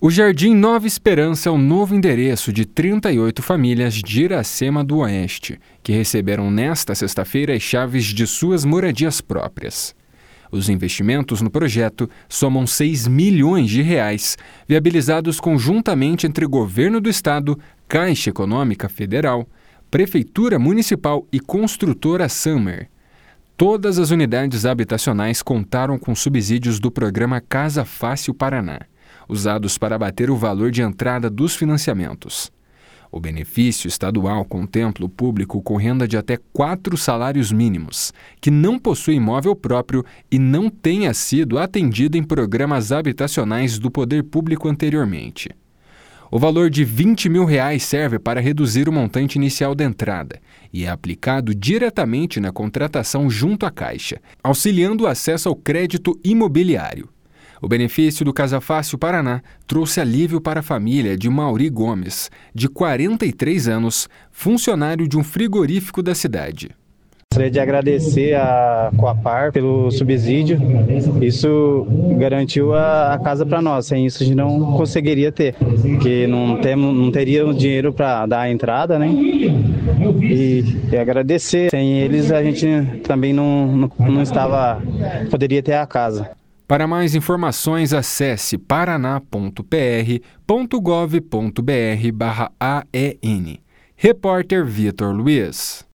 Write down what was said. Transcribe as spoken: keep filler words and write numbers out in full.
O Jardim Nova Esperança é o novo endereço de trinta e oito famílias de Iracema do Oeste, que receberam nesta sexta-feira as chaves de suas moradias próprias. Os investimentos no projeto somam seis milhões de reais, viabilizados conjuntamente entre Governo do Estado, Caixa Econômica Federal, Prefeitura Municipal e Construtora Summer. Todas as unidades habitacionais contaram com subsídios do programa Casa Fácil Paraná, usados para abater o valor de entrada dos financiamentos. O benefício estadual contempla o público com renda de até quatro salários mínimos, que não possui imóvel próprio e não tenha sido atendido em programas habitacionais do poder público anteriormente. O valor de vinte mil reais serve para reduzir o montante inicial da entrada e é aplicado diretamente na contratação junto à Caixa, auxiliando o acesso ao crédito imobiliário. O benefício do Casa Fácil Paraná trouxe alívio para a família de Mauri Gomes, de quarenta e três anos, funcionário de um frigorífico da cidade. Gostaria de agradecer a Coapar pelo subsídio. Isso garantiu a, a casa para nós. Sem isso a gente não conseguiria ter, porque não, temos, não teríamos dinheiro para dar a entrada, né? E, e agradecer. Sem eles a gente também não, não, não estava, poderia ter a casa. Para mais informações, acesse paraná ponto p r ponto gov ponto b r barra A E N. Repórter Vitor Luiz.